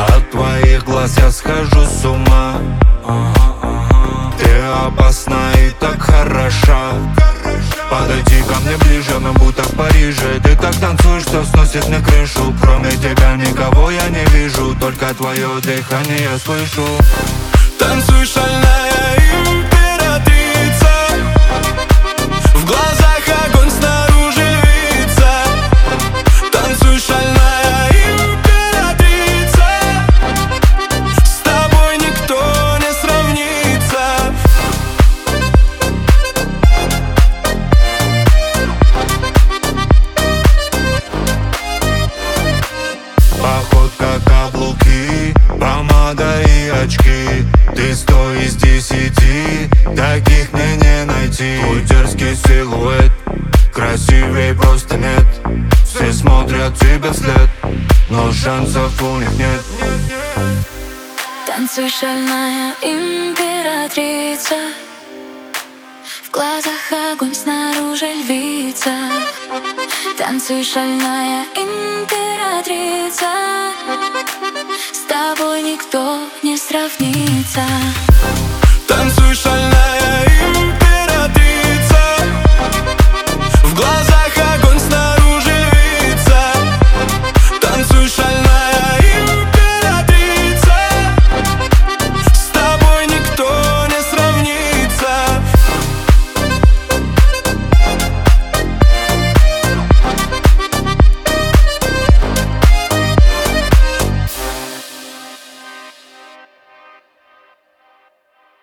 От твоих глаз я схожу с ума. Ты опасна и так хороша. Подойди ко мне ближе, мы будто в Париже. Ты так танцуешь, что сносит мне крышу. Кроме тебя никого я не вижу, только твое дыхание я слышу. Танцуй, шальная императрица, в глазах огонь, снаружи львица. Танцуй, шальная императрица, с тобой никто не сравнится. Походка, каблуки, помада и очки. Ты 100 из 10, таких мне не найти. Твой дерзкий силуэт, красивей просто нет. Все смотрят тебе вслед, но шансов у них нет. Танцуй, шальная императрица, в глазах огонь, снаружи львица. Танцуй, шальная императрица, с тобой никто не сравнится.